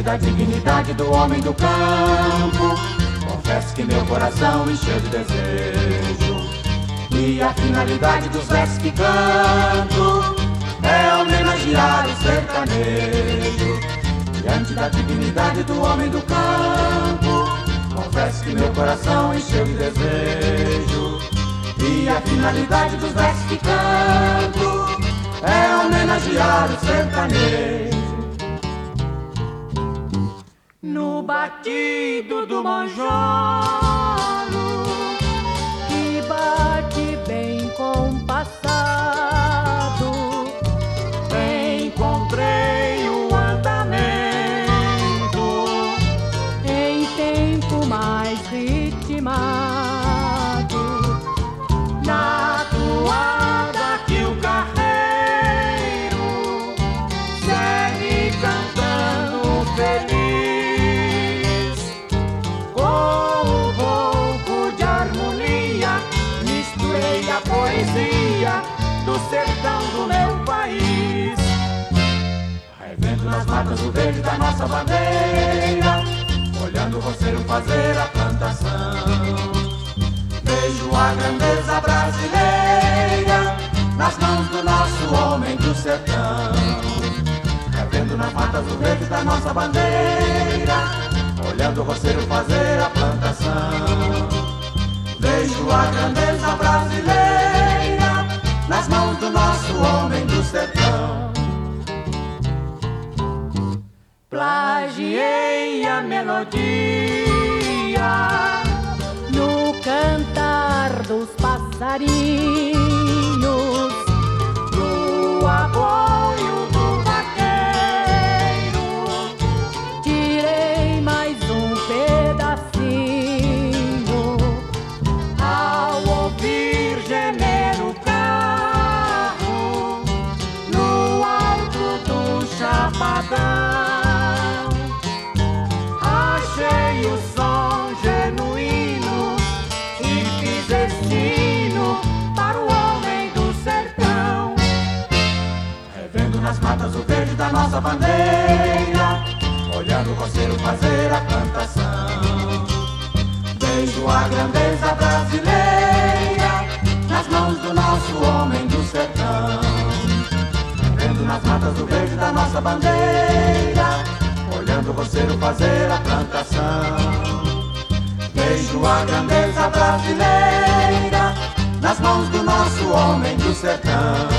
da dignidade do homem do campo. Confesso que meu coração encheu de desejo, e a finalidade dos versos que canto é homenagear o sertanejo. Diante da dignidade do homem do campo, confesso que meu coração encheu de desejo, e a finalidade dos versos que canto é homenagear o sertanejo. No batido do manjolo, que bate bem compassado, encontrei o andamento em tempo mais ritmado. Na toada que o carreiro segue cantando feliz, a poesia do sertão do meu país. Revendo nas matas o verde da nossa bandeira, olhando o roceiro fazer a plantação. Vejo a grandeza brasileira nas mãos do nosso homem do sertão. Revendo nas matas o verde da nossa bandeira, olhando o roceiro fazer a plantação. Vejo a grandeza brasileira nas mãos do nosso homem do sertão. Plagiei a melodia no cantar dos passarinhos, no apoio do vaqueiro. Tirei mais um pedacinho ao ouvir gemer o carro no alto do chapadão. Achei o som genuíno e fiz destino para o homem do sertão. Revendo nas matas o verde da nossa bandeira, olhando o roceiro fazer a plantação. Vejo a grandeza brasileira nas mãos do nosso homem do sertão. Vendo nas matas o verde da nossa bandeira, olhando o roceiro fazer a plantação. Vejo a grandeza brasileira nas mãos do nosso homem do sertão.